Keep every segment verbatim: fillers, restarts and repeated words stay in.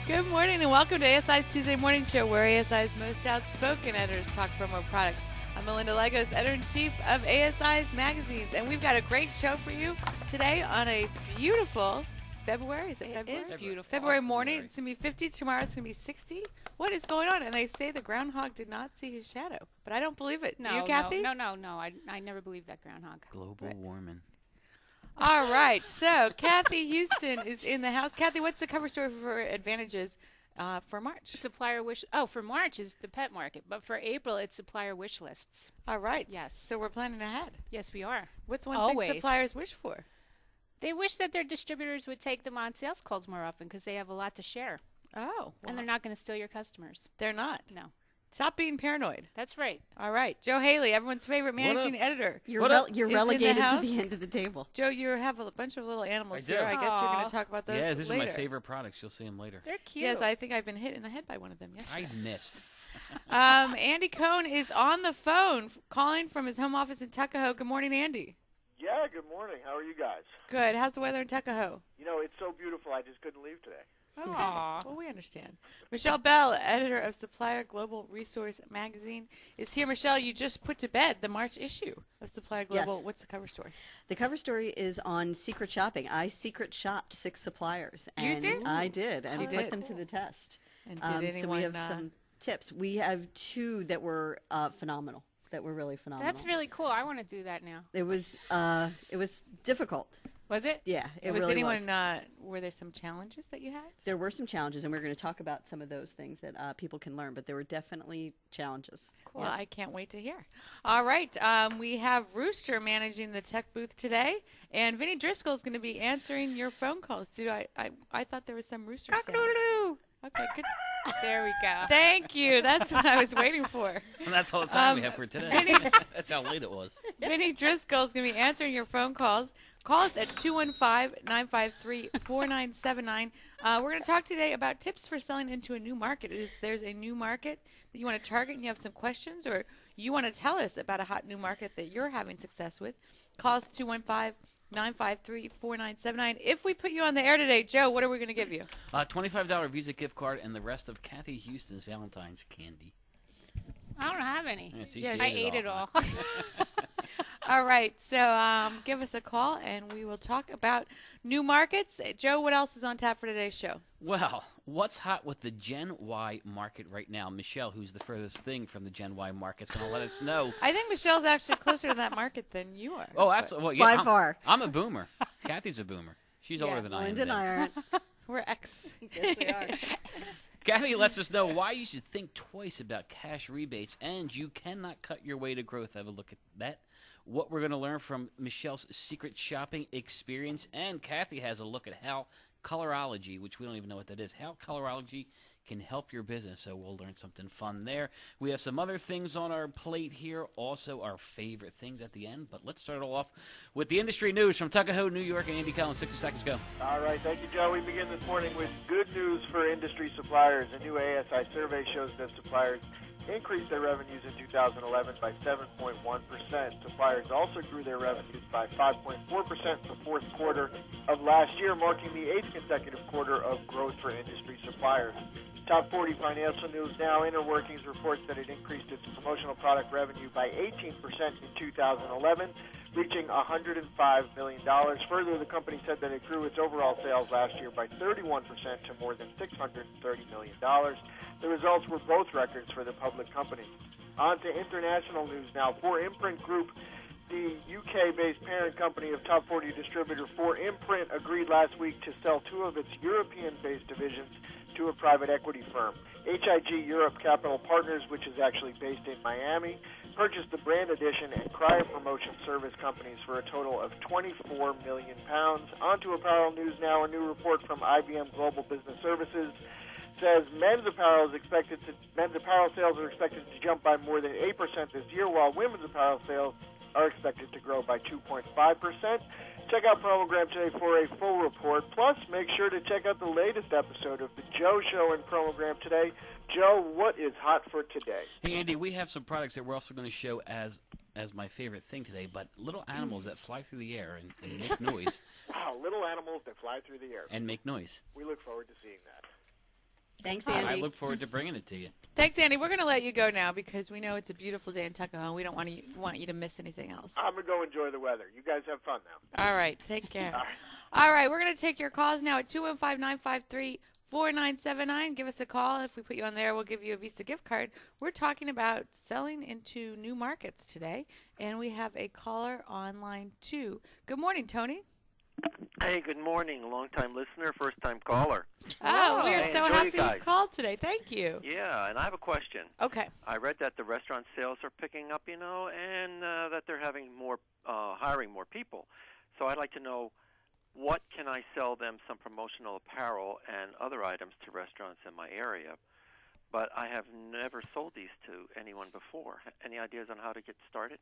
Good morning and welcome to A S I's Tuesday Morning Show, where A S I's most outspoken editors talk promo products. I'm Melinda Legos, editor-in-chief of A S I's magazines, and we've got a great show for you today on a beautiful February. Is it, it February? It is beautiful. February morning. It's going to be fifty. Tomorrow it's going to be sixty. What is going on? And they say the groundhog did not see his shadow, but I don't believe it. No, Do you, Kathy? No, no, no, no. I, I never believed that groundhog. Global right. warming. All right. So Kathy Houston is in the house. Kathy, what's the cover story for Advantages uh, for March? Supplier wish. Oh, for March is the pet market, but for April it's supplier wish lists. All right. Yes. So we're planning ahead. Yes, we are. What's one Always. thing suppliers wish for? They wish that their distributors would take them on sales calls more often because they have a lot to share. Oh. Well, and they're not going to steal your customers. They're not. No. Stop being paranoid. That's right. All right. Joe Haley, everyone's favorite managing editor. You're, What rel- up? you're Is in the relegated to house? the end of the table. Joe, you have a bunch of little animals I do. here. I guess you're going Aw. to talk about those Yeah, these later. are my favorite products. You'll see them later. They're cute. Yes, I think I've been hit in the head by one of them yesterday. I missed. um, Andy Cohn is on the phone f- calling from his home office in Tuckahoe. Good morning, Andy. Yeah, good morning. How are you guys? Good. How's the weather in Tuckahoe? You know, it's so beautiful, I just couldn't leave today. Okay. Aw. Well, we understand. Michelle Bell, editor of Supplier Global Resource Magazine, is here. Michelle, you just put to bed the March issue of Supplier Global. Yes. What's the cover story? The cover story is on secret shopping. I secret shopped six suppliers. You and did? I did, and She put did. them to the test. And did Um, anyone, so we have uh, some tips. We have two that were uh, phenomenal. That were really phenomenal. That's really cool. I want to do that now. It was. Uh, it was difficult. Was it? Yeah, it was really anyone, was. Uh, were there some challenges that you had? There were some challenges, and we're going to talk about some of those things that uh, people can learn. But there were definitely challenges. Cool. Yeah. I can't wait to hear. All right. Um, we have Rooster managing the tech booth today, and Vinny Driscoll is going to be answering your phone calls. Dude, I, I, I thought there was some Rooster sound. Cock-a-doodle-doo. Okay, good. There we go. Thank you. That's what I was waiting for. And that's all the time Um, we have for today. Vinny- That's how late it was. Vinny Driscoll is going to be answering your phone calls. Call us at two one five, nine five three, four nine seven nine. Uh, we're going to talk today about tips for selling into a new market. If there's a new market that you want to target and you have some questions, or you want to tell us about a hot new market that you're having success with, call us two one five, nine five three, four nine seven nine. If we put you on the air today, Joe, what are we going to give you? Uh, twenty-five dollar Visa gift card and the rest of Kathy Houston's Valentine's candy. I don't have any. Yeah, see, Yeah, she I ate ate it all. All right, so um, give us a call, and we will talk about new markets. Joe, what else is on tap for today's show? Well, what's hot with the Gen Y market right now? Michelle, who's the furthest thing from the Gen Y market, is going to let us know. I think Michelle's actually closer to that market than you are. Oh, absolutely. Well, yeah, By I'm, far. I'm a boomer. Kathy's a boomer. She's Yeah, older than I am. Linda and then. I aren't. We're X. Yes, we are. Kathy lets us know why you should think twice about cash rebates, and you cannot cut your way to growth. Have a look at that. What we're going to learn from Michelle's secret shopping experience, and Kathy has a look at how colorology, which we don't even know what that is, how colorology can help your business. So we'll learn something fun there. We have some other things on our plate here, also our favorite things at the end. But let's start it all off with the industry news from Tuckahoe, New York, and Andy Collins. sixty seconds, go. All right, thank you, Joe. We begin this morning with good news for industry suppliers. A new A S I survey shows that suppliers increased their revenues in two thousand eleven by seven point one percent. Suppliers also grew their revenues by five point four percent in the fourth quarter of last year, marking the eighth consecutive quarter of growth for industry suppliers. Top forty Financial News Now Inner Workings reports that it increased its promotional product revenue by eighteen percent in two thousand eleven, reaching one hundred five million dollars. Further, the company said that it grew its overall sales last year by thirty-one percent to more than six hundred thirty million dollars. The results were both records for the public company. On to international news now. For Imprint Group, the U K-based parent company of Top forty distributor For Imprint, agreed last week to sell two of its European-based divisions to a private equity firm. H I G Europe Capital Partners, which is actually based in Miami, purchased the Brand Edition and Cryo Promotion service companies for a total of twenty-four million pounds. On to apparel news now. A new report from I B M Global Business Services says men's apparel is expected to men's apparel sales are expected to jump by more than eight percent this year, while women's apparel sales are expected to grow by two point five percent. Check out Promogram today for a full report. Plus, make sure to check out the latest episode of the Joe Show in Promogram today. Joe, what is hot for today? Hey, Andy, we have some products that we're also going to show as as my favorite thing today, but little animals that fly through the air and, and make noise. Wow, little animals that fly through the air. And make noise. We look forward to seeing that. Thanks, I Andy. look forward to bringing it to you. Thanks, Andy. We're going to let you go now because we know it's a beautiful day in Tuckahoe. We don't want you want you to miss anything else. I'm going to go enjoy the weather. You guys have fun now. All right. Take care. All right. All right. We're going to take your calls now at two one five, nine five three, four nine seven nine. Give us a call. If we put you on there, we'll give you a Visa gift card. We're talking about selling into new markets today, and we have a caller online too. Good morning, Tony. Hey, good morning. Long-time listener, first-time caller. Oh, we are I so enjoy happy you you guys. called today. Thank you. Yeah, and I have a question. Okay. I read that the restaurant sales are picking up, you know, and uh, that they're having more, uh, hiring more people. So I'd like to know, what can I sell them some promotional apparel and other items to restaurants in my area? But I have never sold these to anyone before. Any ideas on how to get started?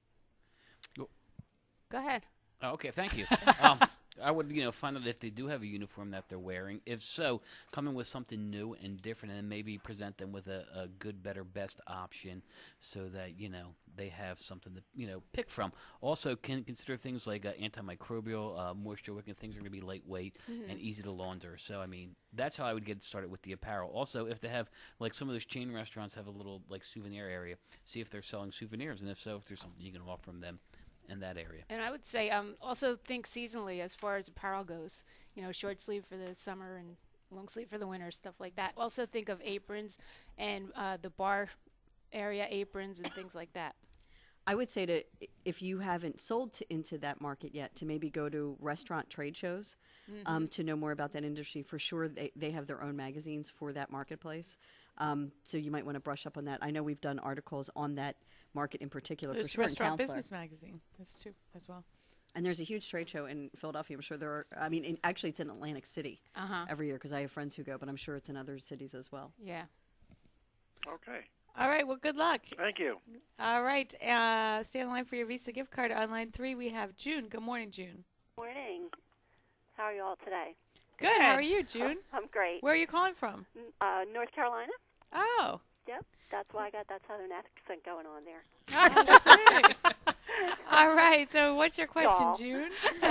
Go ahead. Oh, okay, thank you. um, I would, you know, find out if they do have a uniform that they're wearing. If so, come in with something new and different, and maybe present them with a, a good, better, best option, so that you know they have something to you know pick from. Also, can consider things like uh, antimicrobial, uh, moisture wicking. Things are going to be lightweight Mm-hmm. and easy to launder. So, I mean, that's how I would get started with the apparel. Also, if they have like some of those chain restaurants have a little like souvenir area, see if they're selling souvenirs, and if so, if there's something you can offer them in that area. And I would say um, also think seasonally as far as apparel goes. You know, short sleeve for the summer and long sleeve for the winter, stuff like that. Also think of aprons and uh, the bar area aprons and things like that. I would say to, if you haven't sold to, into that market yet, to maybe go to restaurant trade shows um, to know more about that industry. For sure, they, they have their own magazines for that marketplace. Um, so you might want to brush up on that. I know we've done articles on that market in particular for There's sure in Restaurant Counselor. Business Magazine. That's too as well. And there's a huge trade show in Philadelphia. I'm sure there are, I mean, in, actually it's in Atlantic City Uh-huh. every year because I have friends who go, but I'm sure it's in other cities as well. Yeah. Okay. All right. Well, good luck. Thank you. All right. Uh, stay on the line for your Visa gift card. On line three, we have June. Good morning, June. Morning. How are you all today? Good. How are you, June? I'm great. Where are you calling from? Uh, North Carolina? Oh. Yep. That's why I got that southern accent going on there. All right. So, what's your question, Y'all. June?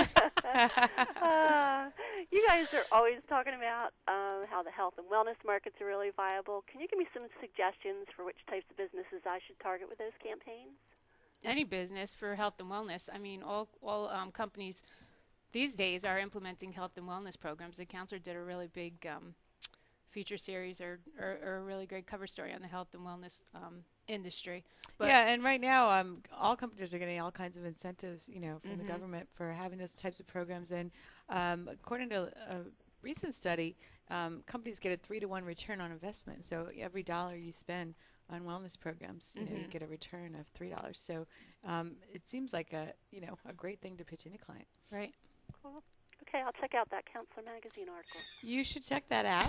uh, you guys are always talking about um, how the health and wellness markets are really viable. Can you give me some suggestions for which types of businesses I should target with those campaigns? Any business for health and wellness. I mean, all all um, companies these days are implementing health and wellness programs. The Counselor did a really big um, feature series or, or, or a really great cover story on the health and wellness um, industry. But yeah, and right now, um, all companies are getting all kinds of incentives, you know, from Mhm. the government for having those types of programs. And um, according to a recent study, um, companies get a three to one return on investment. So every dollar you spend on wellness programs, you know, you Mhm. get a return of three dollars. So um, it seems like a, you know, a great thing to pitch any client. right. Cool. Okay, I'll check out that Counselor Magazine article. You should check that out.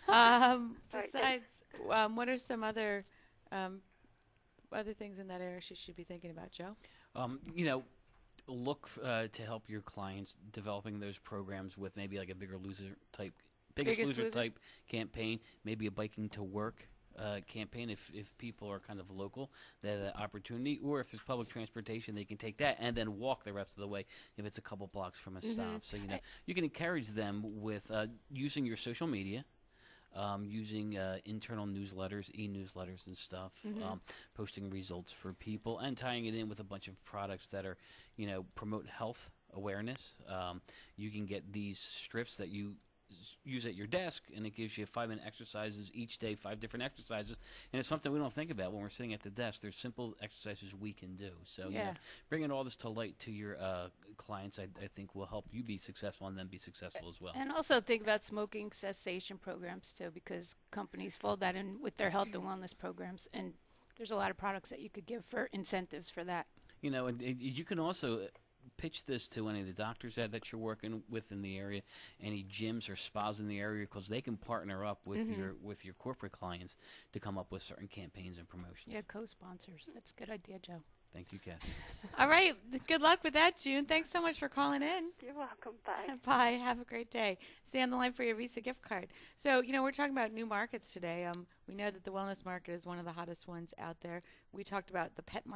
um, All right. besides, um, what are some other um, other things in that area she should be thinking about, Joe? Um, you know, look uh, to help your clients developing those programs with maybe like a bigger loser type, biggest, Biggest loser, Loser. type campaign, maybe a biking to work uh, campaign if, if people are kind of local, they have that opportunity, or if there's public transportation, they can take that and then walk the rest of the way if it's a couple blocks from a stop. So, you know, you can encourage them with uh, using your social media. Um, using uh, internal newsletters, e-newsletters and stuff, um, posting results for people, and tying it in with a bunch of products that are, you know, promote health awareness. Um, you can get these strips that you s- use at your desk, and it gives you five-minute exercises each day, five different exercises, and it's something we don't think about when we're sitting at the desk. There's simple exercises we can do. So, you know, Yeah. bringing all this to light to your uh, clients, I, I think, will help you be successful and them be successful as well. And also think about smoking cessation programs too, because companies fold that in with their health and wellness programs, and there's a lot of products that you could give for incentives for that. You know, and, and you can also pitch this to any of the doctors that, that you're working with in the area, any gyms or spas in the area, because they can partner up with your with your corporate clients to come up with certain campaigns and promotions. Yeah, co-sponsors. That's a good idea, Joe. Thank you, Kathy. All right. Good luck with that, June. Thanks so much for calling in. You're welcome. Bye. Bye. Have a great day. Stay on the line for your Visa gift card. So, you know, we're talking about new markets today. Um, we know that the wellness market is one of the hottest ones out there. We talked about the pet market.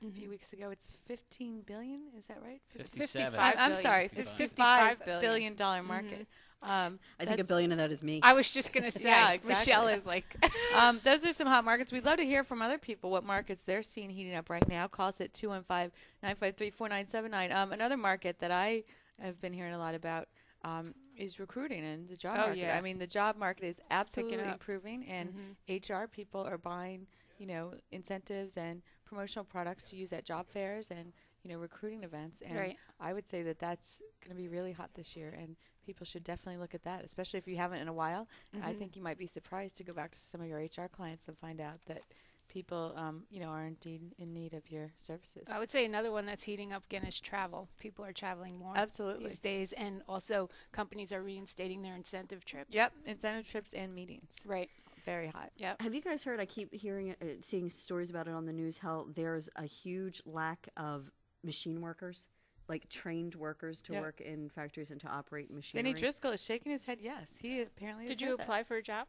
a few weeks ago. It's fifteen billion. Is that right? fifty-seven. I'm, I'm billion. sorry, Fifty-five. fifty-five billion. billion dollar market. Um, I think a that's- billion of that is me. I was just going to say, Yeah, exactly. Michelle is like, um, those are some hot markets. We'd love to hear from other people what markets they're seeing heating up right now. Call us at two one five, nine five three, four nine seven nine. Um, another market that I have been hearing a lot about um, is recruiting and the job Oh, market. yeah. I mean, the job market is absolutely up. improving, and Mhm. H R people are buying, you know, incentives and promotional products to use at job fairs and, you know, recruiting events. And Right. I would say that that's going to be really hot this year, and people should definitely look at that, especially if you haven't in a while. I Mhm. think you might be surprised to go back to some of your H R clients and find out that people, um, you know, are indeed in need of your services. I would say another one that's heating up again is travel. People are traveling more Absolutely. these days, and also companies are reinstating their incentive trips. Yep, incentive trips and meetings. Right. Very hot. Yep. Have you guys heard? I keep hearing, it, uh, seeing stories about it on the news. How there's a huge lack of machine workers, like trained workers to Yep. work in factories and to operate machinery. Vinny Driscoll is shaking his head yes. He apparently has Did you heard that. apply for a job?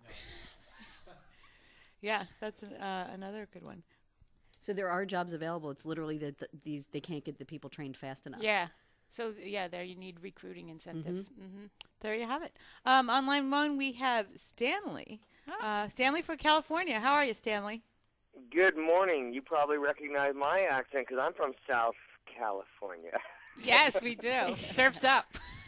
Yeah, that's uh, another good one. So there are jobs available. It's literally that th- these they can't get the people trained fast enough. Yeah. So yeah, there you need recruiting incentives. Mm-hmm. There you have it. Um, on line one, we have Stanley. Uh, Stanley from California. How are you, Stanley? Good morning. You probably recognize my accent because I'm from South California. Yes, we do. Surf's up.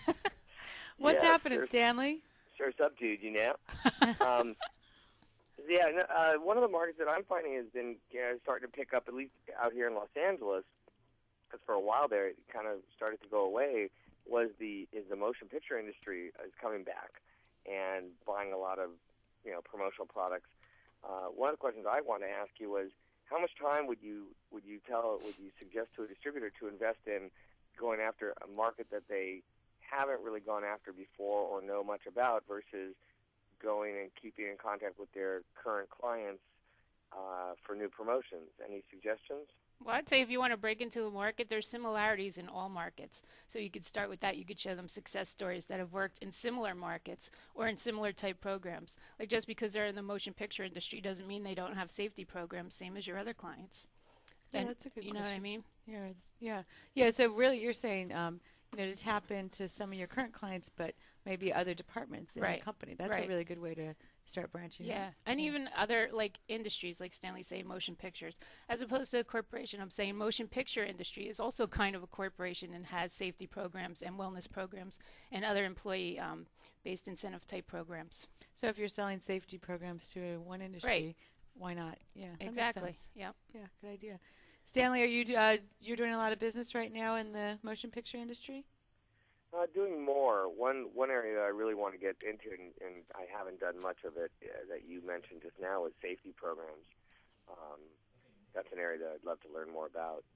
What's Yeah, happening, sure. Stanley? Sure, it's up, dude, you know. um, yeah, no, uh, one of the markets that I'm finding has been you know, starting to pick up, at least out here in Los Angeles, because for a while there it kind of started to go away, was the is the motion picture industry is coming back and buying a lot of you know promotional products. Uh, one of the questions I wanted to ask you was, how much time would you would you tell would you suggest to a distributor to invest in going after a market that they haven't really gone after before or know much about versus going and keeping in contact with their current clients uh, for new promotions? Any suggestions? Well, I'd say if you want to break into a market, there's similarities in all markets. So you could start with that. You could show them success stories that have worked in similar markets or in similar type programs. Like just because they're in the motion picture industry doesn't mean they don't have safety programs, same as your other clients. Yeah, And that's a good You know what I question. mean? Yeah, it's- yeah, yeah. So really, you're saying, um, you know, to tap into some of your current clients, but maybe other departments in Right. the company. That's Right. a really good way to start branching Yeah, out. and Yeah. even other like industries, like Stanley say, motion pictures, as opposed to a corporation. I'm saying motion picture industry is also kind of a corporation and has safety programs and wellness programs and other employee-based incentive type programs. So if you're selling safety programs to one industry, why not? Yeah, that makes Exactly. sense. Yeah. Yeah, good idea. Stanley, are you uh, you're doing a lot of business right now in the motion picture industry? Uh, doing more. One one area that I really want to get into, and, and I haven't done much of it uh, that you mentioned just now, is safety programs. Um, that's an area that I'd love to learn more about.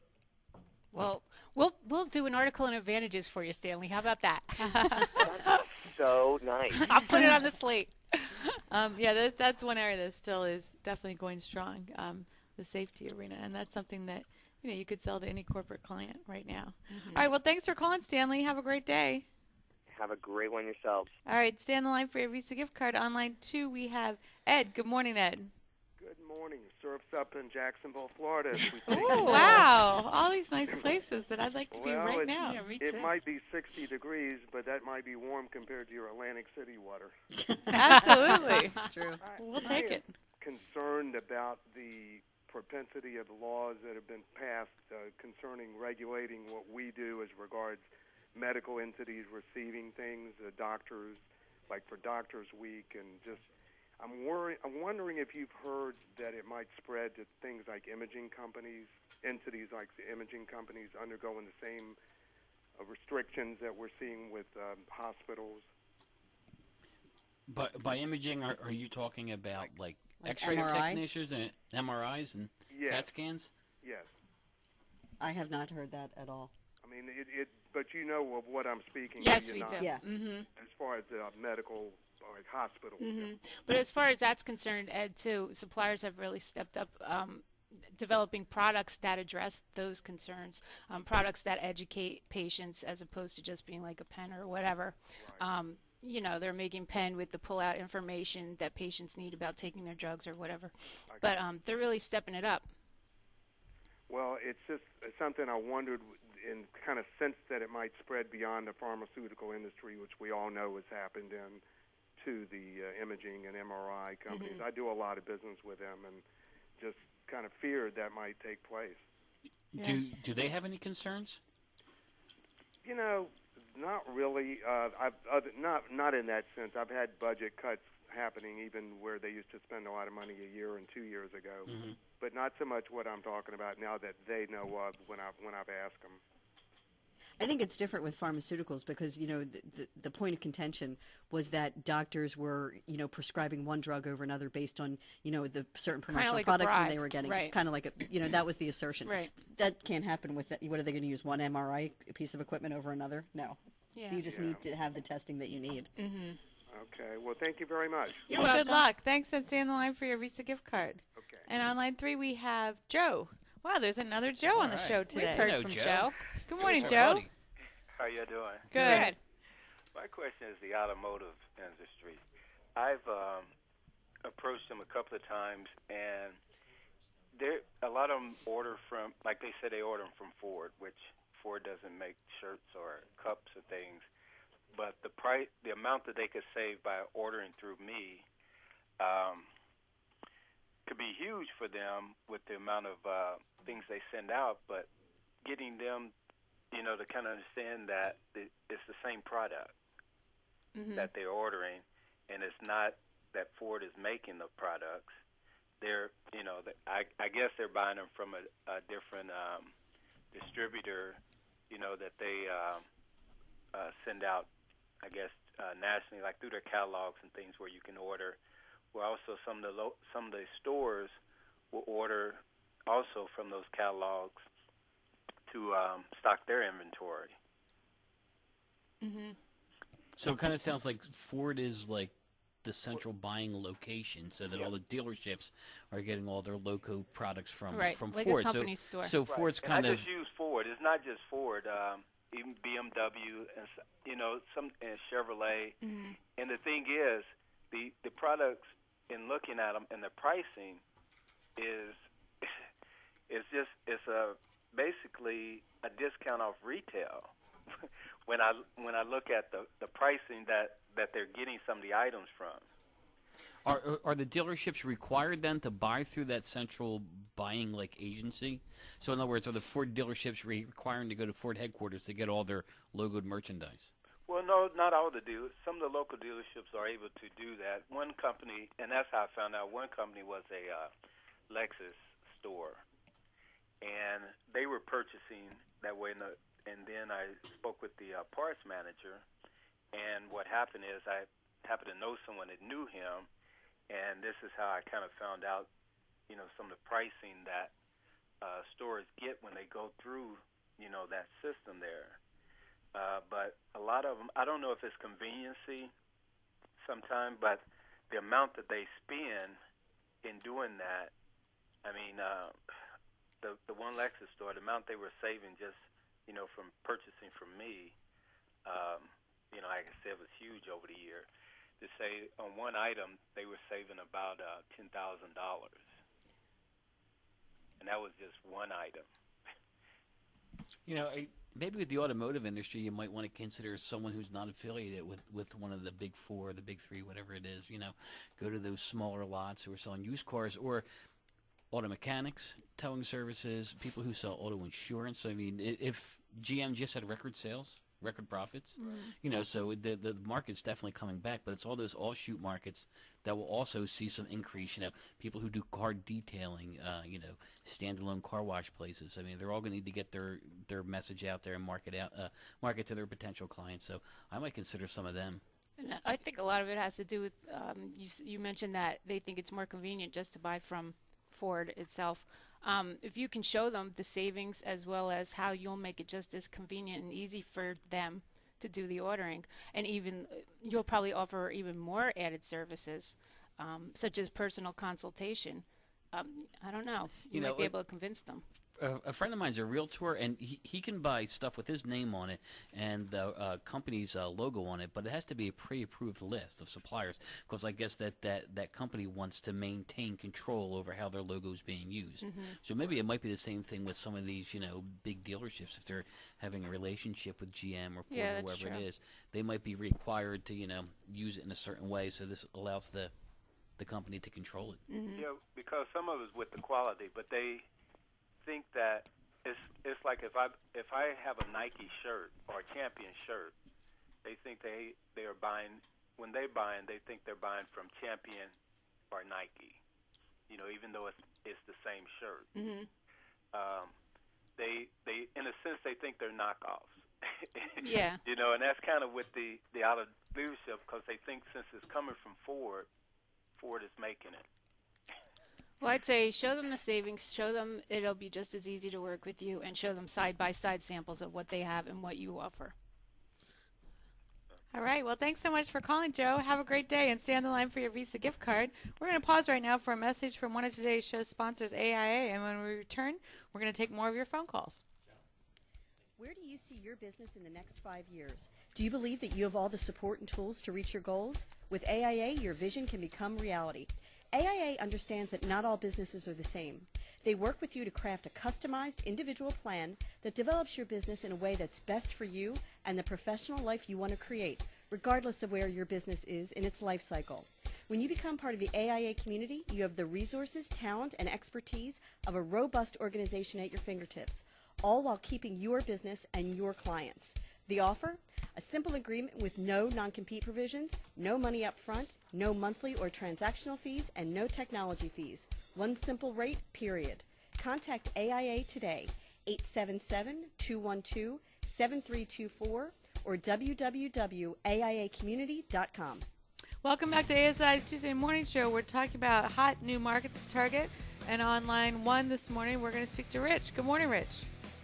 Well, we'll we'll do an article on advantages for you, Stanley. How about that? So nice. I'll put it on the slate. Um, yeah, that, that's one area that still is definitely going strong, um, the safety arena, and that's something that you know you could sell to any corporate client right now. All right, well, thanks for calling, Stanley. Have a great day. Have a great one yourselves. All right, stay on the line for your Visa gift card. On line two, we have Ed. Good morning, Ed. Good morning. Surf's up in Jacksonville, Florida. as we speak. Oh, wow. All these nice places that I'd like to be Well, right it- now. Yeah, me It too. might be sixty degrees, but that might be warm compared to your Atlantic City water. Absolutely. It's true. We'll I take am it. concerned about the propensity of the laws that have been passed uh, concerning regulating what we do as regards medical entities receiving things, uh, doctors, like for Doctors Week, and just I'm worry I'm wondering if you've heard that it might spread to things like imaging companies, entities like the imaging companies undergoing the same uh, restrictions that we're seeing with um, hospitals. By, by imaging, are, are you talking about like, Like X-ray M R I? technicians and M R Is and Yes, CAT scans? yes. I have not heard that at all. I mean, it, it, but you know of what I'm speaking. Yes, do we you do. not? Yeah. Mm-hmm. As far as uh, medical or like hospitals. hmm But as far as that's concerned, Ed, too, suppliers have really stepped up um, developing products that address those concerns, um, products that educate patients as opposed to just being like a pen or whatever. Um, you know, they're making pen with the pull-out information that patients need about taking their drugs or whatever. But um, they're really stepping it up. Well, it's just something I wondered and kind of sensed that it might spread beyond the pharmaceutical industry, which we all know has happened in to the uh, imaging and M R I companies. Mm-hmm. I do a lot of business with them and just kind of feared that might take place. Yeah. Do do they have any concerns? You know, not really. Uh, I've other, not not in that sense. I've had budget cuts happening even where they used to spend a lot of money a year and two years ago, Mm-hmm. but not so much what I'm talking about now that they know of when I when I've asked them. I think it's different with pharmaceuticals because, you know, the, the, the point of contention was that doctors were, you know, prescribing one drug over another based on, you know, the certain promotional like a products when bribe, they were getting. right. It's kind of like, a, you know, that was the assertion. Right. That can't happen with, that. What are they going to use, one M R I piece of equipment over another? No. Yeah. You just Yeah. need to have the testing that you need. Mm-hmm. Okay. Well, thank you very much. You're Well, welcome. good luck. Thanks, and stay on the line for your Visa gift card. Okay. And on line three, we have Joe. Wow, there's another Joe on the All right. show We've today. Heard Hello, from Joe. Joe. Good morning, Joe's Joe. our buddy. How you doing? Good. My question is the automotive industry. I've um, approached them a couple of times, and there a lot of them order from, like they said, they order them from Ford, which Ford doesn't make shirts or cups or things. But the price, the amount that they could save by ordering through me, um, could be huge for them with the amount of uh, things they send out. But getting them, you know, to kind of understand that it- it's the same product Mm-hmm. that they're ordering, and it's not that Ford is making the products. They're, you know, the, I, I guess they're buying them from a, a different um, distributor, you know, that they um, uh, send out, I guess, uh, nationally, like through their catalogs and things where you can order. Where also some of the lo- some of the stores will order also from those catalogs to um, stock their inventory. Mm-hmm. So it kind of sounds like Ford is like the central buying location, so that all the dealerships are getting all their loco products from Right, from like a Ford. company so, store. so Right. Ford's And kind I of just use Ford. It's not just Ford. Um, even B M W and s- you know some and Chevrolet. Mm-hmm. And the thing is, the the products in looking at them and the pricing is is just it's a basically a discount off retail. when I when I look at the the pricing that that they're getting some of the items from. Are are the dealerships required then to buy through that central buying like agency? So in other words, are the Ford dealerships re- requiring to go to Ford headquarters to get all their logoed merchandise? Well, no, not all the dealers. Some of the local dealerships are able to do that. One company, and that's how I found out. One company was a uh, Lexus store, and they were purchasing that way. In the, and then I spoke with the uh, parts manager, and what happened is I happened to know someone that knew him, and this is how I kind of found out, you know, some of the pricing that uh, stores get when they go through, you know, that system there. Uh, but a lot of them, I don't know if it's conveniency sometime, but the amount that they spend in doing that, I mean, uh, the the one Lexus store, the amount they were saving just, you know, from purchasing from me, um, you know, like I said, it was huge over the year. To say on one item, they were saving about uh, ten thousand dollars, and that was just one item. You know, I, maybe with the automotive industry, you might want to consider someone who's not affiliated with, with one of the big four, the big three, whatever it is. You know, go to those smaller lots who are selling used cars, or auto mechanics, towing services, people who sell auto insurance. I mean, i- if G M just had record sales, record profits, you know, so the the market's definitely coming back. But it's all those offshoot markets that will also see some increase. You know, people who do car detailing, uh, you know, standalone car wash places. I mean, they're all going to need to get their their message out there and market out, uh, market to their potential clients. So I might consider some of them. And I think a lot of it has to do with um, you, s- you mentioned that they think it's more convenient just to buy from Ford itself. Um, if you can show them the savings as well as how you'll make it just as convenient and easy for them to do the ordering, and even uh, you'll probably offer even more added services, um, such as personal consultation. Um, I don't know. You, You know, might be it- able to convince them. a, a friend of mine's a realtor, and he, he can buy stuff with his name on it and the uh, company's uh, logo on it, but it has to be a pre-approved list of suppliers because I guess that, that, that company wants to maintain control over how their logo is being used. Mm-hmm. So maybe it might be the same thing with some of these, you know, big dealerships. If they're having a relationship with G M or Ford Yeah, or that's whoever true. it is, they might be required to, you know, use it in a certain way. So this allows the the company to control it. Mm-hmm. Yeah, because some of it's with the quality, but they think that it's it's like if I if I have a Nike shirt or a Champion shirt, they think they they are buying when they buying they think they're buying from Champion or Nike, you know, even though it's it's the same shirt. Mm-hmm. Um, they they in a sense they think they're knockoffs. Yeah. You know, and that's kind of with the the out of leadership because they think since it's coming from Ford, Ford is making it. Well, I'd say show them the savings, show them it'll be just as easy to work with you, and show them side-by-side samples of what they have and what you offer. All right. Well, thanks so much for calling, Joe. Have a great day and stay on the line for your Visa gift card. We're going to pause right now for a message from one of today's show's sponsors, A I A, and when we return, we're going to take more of your phone calls. Where do you see your business in the next five years? Do you believe that you have all the support and tools to reach your goals? With A I A, your vision can become reality. A I A understands that not all businesses are the same. They work with you to craft a customized, individual plan that develops your business in a way that's best for you and the professional life you want to create, regardless of where your business is in its life cycle. When you become part of the A I A community, you have the resources, talent, and expertise of a robust organization at your fingertips, all while keeping your business and your clients. The offer? A simple agreement with no non-compete provisions, no money up front, no monthly or transactional fees, and no technology fees. One simple rate, period. Contact A I A today, eight seven seven, two one two, seven three two four or w w w dot a i a community dot com. Welcome back to A S I's Tuesday Morning Show. We're talking about hot new markets to target. And on line one this morning, we're going to speak to Rich. Good morning, Rich.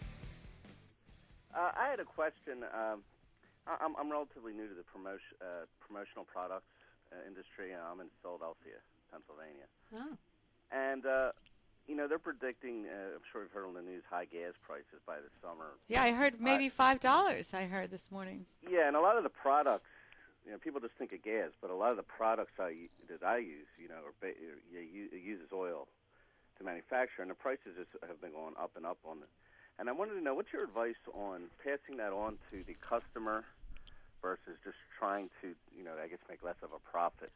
Uh, I had a question. Um, I- I'm, I'm relatively new to the promotion, uh, promotional products uh, industry. I'm in Philadelphia, Pennsylvania. Oh. And, uh, you know, they're predicting, uh, I'm sure you've heard on the news, high gas prices by the summer. Yeah, I heard maybe five dollars. I heard this morning. Yeah, and a lot of the products, you know, people just think of gas, but a lot of the products I, that I use, you know, are ba- you, you, it uses oil to manufacture, and the prices just have been going up and up on it. And I wanted to know, what's your advice on passing that on to the customer versus just trying to, you know, I guess make less of a profit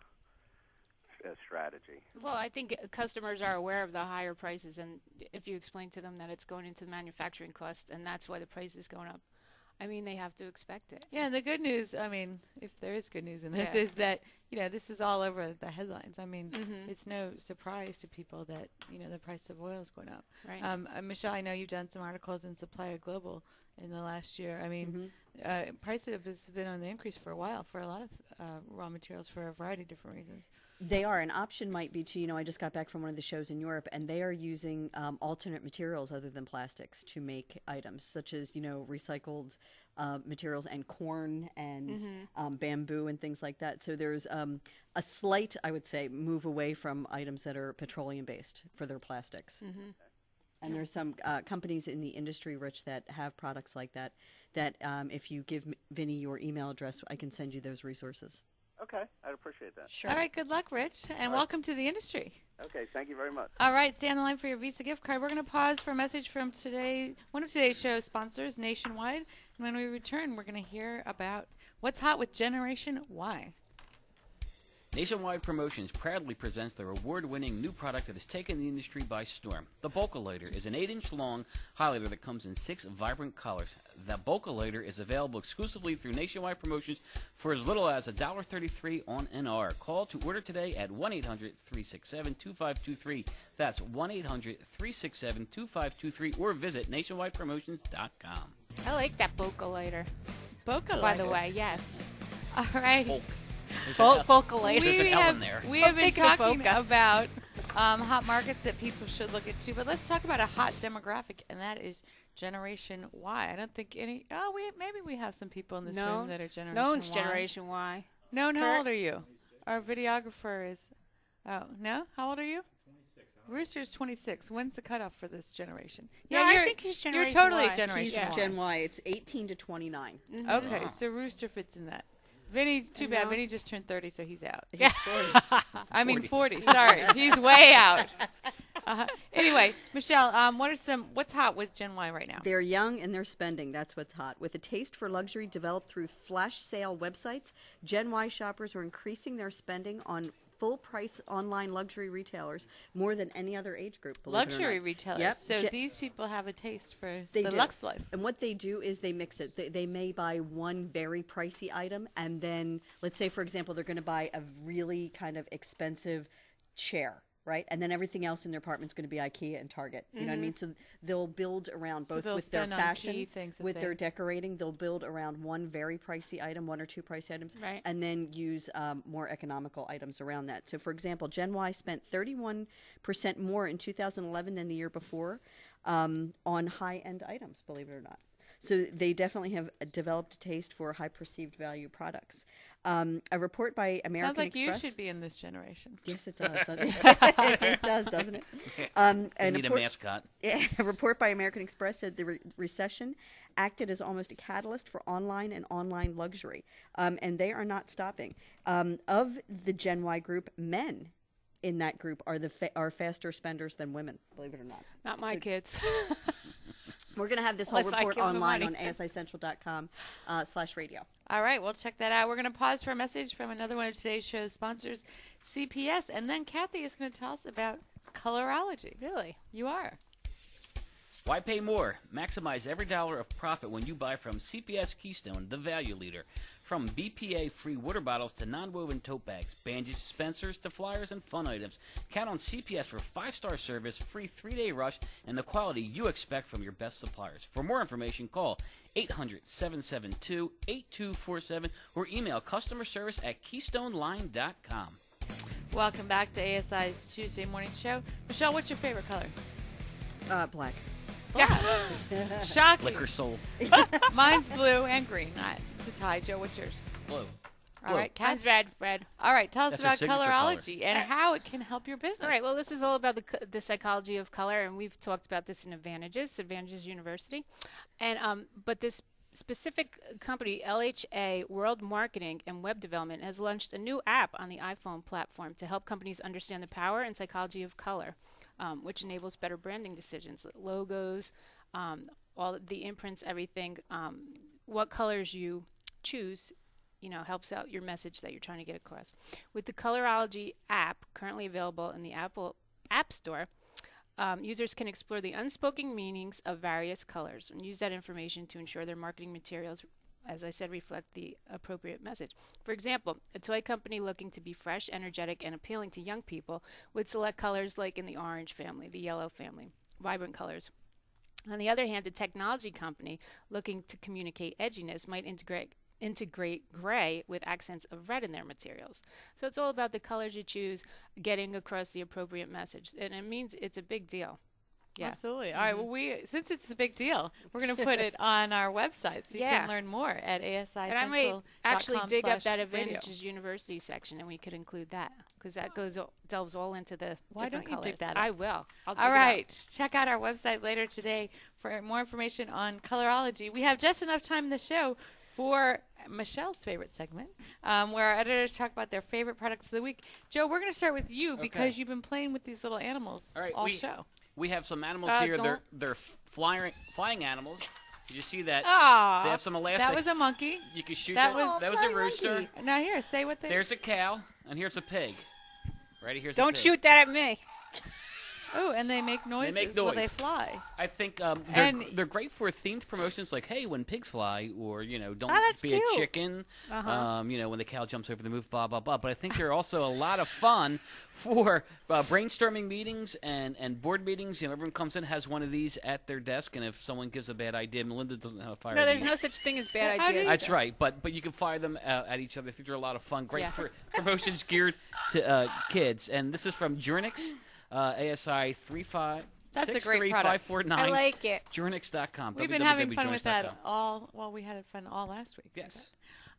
uh, strategy? Well, I think customers are aware of the higher prices, and if you explain to them that it's going into the manufacturing cost and that's why the price is going up, I mean, they have to expect it. Yeah, and the good news, I mean, if there is good news in this, Yeah. is that, you know, this is all over the headlines. I mean, Mhm. it's no surprise to people that, you know, the price of oil is going up. Right. Um, uh, Michelle, I know you've done some articles in Supplier Global in the last year. I mean, uh, prices have been on the increase for a while for a lot of uh, raw materials for a variety of different reasons. They are. An option might be to, you know, I just got back from one of the shows in Europe, and they are using um, alternate materials other than plastics to make items, such as, you know, recycled uh, materials and corn and Mhm. um, bamboo and things like that. So there's um, a slight, I would say, move away from items that are petroleum-based for their plastics. Mhm. And there's some uh, companies in the industry, Rich, that have products like that, that um, if you give M- Vinny your email address, I can send you those resources. Okay, I'd appreciate that. All right, good luck, Rich, and All right. welcome to the industry. Okay, thank you very much. All right, stay on the line for your Visa gift card. We're going to pause for a message from today, one of today's show sponsors, Nationwide. And when we return, we're going to hear about what's hot with Generation Y. Nationwide Promotions proudly presents their award-winning new product that has taken the industry by storm. The Bulkalighter is an eight inch long highlighter that comes in six vibrant colors. The Bulkalighter is available exclusively through Nationwide Promotions for as little as one dollar thirty-three on N R. Call to order today at one eight hundred, three six seven, two five two three. That's one eight hundred, three six seven, two five two three, or visit nationwide promotions dot com. I like that Boca lighter. Boca By the lighter. way, yes. All right. Bulk. There's Bol- an L- Boca lighter. There's We an L have, in there. we I'm have been thinking of talking Boca. about um, hot markets that people should look into, but let's talk about a hot demographic, and that is Generation Y. I don't think any. Oh, we maybe we have some people in this No. room that are Generation No one's Y. Generation Y. No, how Kurt? old are you? Our videographer is. Oh no, how old are you? Rooster's twenty-six. When's the cutoff for this generation? Yeah, you're, I think he's You're Generation totally Y. Generation He's Y. Gen Y. It's eighteen to twenty-nine. Mhm. Okay, Wow. so Rooster fits in that. Vinny, too I bad. know. Vinny just turned thirty, so he's out. He's forty. I mean forty. Sorry, he's way out. Uh, anyway, Michelle, um, what are some? What's hot with Gen Y right now? They're young and they're spending. That's what's hot. With a taste for luxury developed through flash sale websites, Gen Y shoppers are increasing their spending on full-price online luxury retailers more than any other age group. believe it or Luxury not. retailers. Yep. So Gen- these people have a taste for They the do. Lux life. And what they do is they mix it. They, they may buy one very pricey item, and then, let's say, for example, they're going to buy a really kind of expensive chair, right? And then everything else in their apartment is going to be IKEA and Target. You know what I mean? So they'll build around So both they'll with their spend on fashion, key things that with they- their decorating. They'll build around one very pricey item, one or two pricey items, Right. and then use um, more economical items around that. So, for example, Gen Y spent thirty-one percent more in two thousand eleven than the year before um, on high-end items, believe it or not. So they definitely have uh, developed a taste for high perceived value products. Um, a report by American Sounds like Express. you should be in this generation. Yes, it does. doesn't it? It does, doesn't it? Um, We and need a report- mascot. Yeah, a report by American Express said the re- recession acted as almost a catalyst for online and online luxury, um, and they are not stopping. Um, of the Gen Y group, men in that group are the fa- are faster spenders than women. Believe it or not. Not my So- kids. We're going to have this whole Unless I report give them online money. on A S I central dot com uh, slash radio. All right, we'll check that out. We're going to pause for a message from another one of today's show's sponsors, C P S, and then Kathy is going to tell us about colorology. Really? You are. Why pay more? Maximize every dollar of profit when you buy from C P S Keystone, the value leader. From B P A-free water bottles to non-woven tote bags, bandage dispensers to flyers and fun items. Count on C P S for five-star service, free three-day rush, and the quality you expect from your best suppliers. For more information, call eight hundred, seven seven two, eight two four seven or email customer service at keystone line dot com. Welcome back to A S I's Tuesday morning show. Michelle, what's your favorite color? Uh, black. Shocking. Liquor soul. Mine's blue and green. All right, it's a tie. Joe, what's yours? Blue. All right, Kat. Mine's red. Red. All right, tell us That's her about signature color. colorology and how it can help your business. All right. Well, this is all about the c- the psychology of color, and we've talked about this in Advantages, Advantages University, and um, but this specific company, L H A World Marketing and Web Development, has launched a new app on the iPhone platform to help companies understand the power and psychology of color, um, which enables better branding decisions, logos, um, all the imprints, everything. Um, what colors you choose, you know, helps out your message that you're trying to get across. With the Colorology app currently available in the Apple App Store, um, users can explore the unspoken meanings of various colors and use that information to ensure their marketing materials, as I said, reflect the appropriate message. For example, a toy company looking to be fresh, energetic, and appealing to young people would select colors like in the orange family, the yellow family, vibrant colors. On the other hand, a technology company looking to communicate edginess might integrate integrate gray with accents of red in their materials. So it's all about the colors you choose, getting across the appropriate message, and it means it's a big deal. Yeah. Absolutely. All right. Well, we since it's a big deal, we're going to put it on our website so you Yeah. can learn more at A S I And I might actually dig up that radio. Advantages University section, and we could include that because that goes o- delves all into the Why different don't you colors. dig that I up? will. I'll dig All it up. right. Check out our website later today for more information on colorology. We have just enough time in the show for Michelle's favorite segment, um, where our editors talk about their favorite products of the week. Joe, we're going to start with you because Okay. you've been playing with these little animals All right, all we, show. We have some animals Uh, here. They're don't- they're flying flying animals. Did you see that? Aw. They have some elastic. That was a monkey. You can shoot That that. was- that was a rooster. Now here, say what they. There's a cow, and here's a pig. Right here's. a Don't pig. shoot that at me. Oh, and they make noises They make while noise. they fly. I think um, they're, And- they're great for themed promotions like, hey, when pigs fly, or, you know, don't Oh, that's be cute. a chicken, Uh-huh. um, you know, when the cow jumps over the move, blah, blah, blah. But I think they're also a lot of fun for uh, brainstorming meetings and, and board meetings. You know, everyone comes in, has one of these at their desk, and if someone gives a bad idea, Melinda doesn't know how to fire No, there's these. no such thing as bad How do ideas. you- That's right, but but you can fire them uh, at each other. I think they're a lot of fun. Great Yeah. for promotions geared to uh, kids. And this is from Jurnix, uh, A S I three five That's a six great three product. five four nine. I like it. Jurnix dot com. We've been having fun with that all. Well, we had fun all last week. Yes.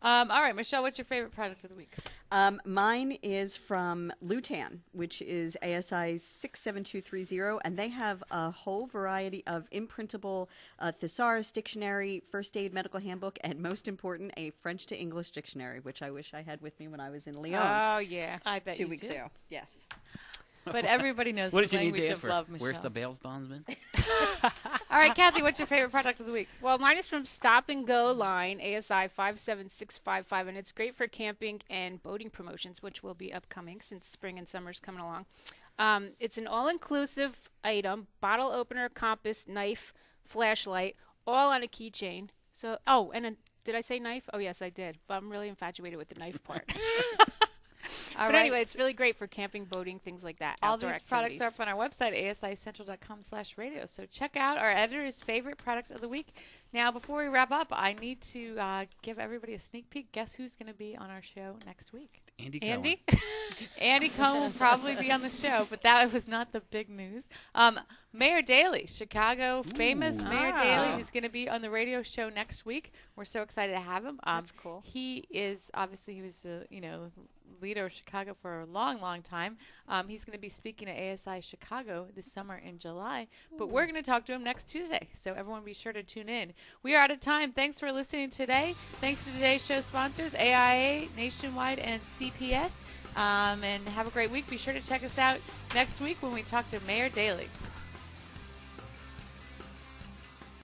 Um, all right, Michelle, what's your favorite product of the week? Um, mine is from Lutan, which is A S I six seven two three zero, and they have a whole variety of imprintable uh, thesaurus dictionary, first aid medical handbook, and most important, a French to English dictionary, which I wish I had with me when I was in Lyon. Oh, yeah. I bet two you weeks do. ago. Yes. But everybody knows What the did you need language to ask of for? love, Michelle. Where's the Bales bondsman? All right, Kathy, what's your favorite product of the week? Well, mine is from Stop and Go line, A S I five seven six five five, and it's great for camping and boating promotions, which will be upcoming since spring and summer's coming along. Um, it's an all-inclusive item, bottle opener, compass, knife, flashlight, all on a keychain. So, oh, and a, did I say knife? Oh, yes, I did. But I'm really infatuated with the knife part. All but right. anyway, it's really great for camping, boating, things like that. All outdoor these activities. products are up on our website, A S I central dot com slash radio. So check out our editor's favorite products of the week. Now, before we wrap up, I need to uh, give everybody a sneak peek. Guess who's going to be on our show next week? Andy Cohen. Andy? Andy Cohen will probably be on the show, but that was not the big news. Um, Mayor Daley, Chicago famous Ooh. Mayor Ah. Daley, is going to be on the radio show next week. We're so excited to have him. Um, That's cool. He is obviously he was uh, you know leader of Chicago for a long, long time. Um, he's going to be speaking at A S I Chicago this summer in July, but we're going to talk to him next Tuesday. So everyone, be sure to tune in. We are out of time. Thanks for listening today. Thanks to today's show sponsors, A I A, Nationwide, and C P S. Um, and have a great week. Be sure to check us out next week when we talk to Mayor Daley.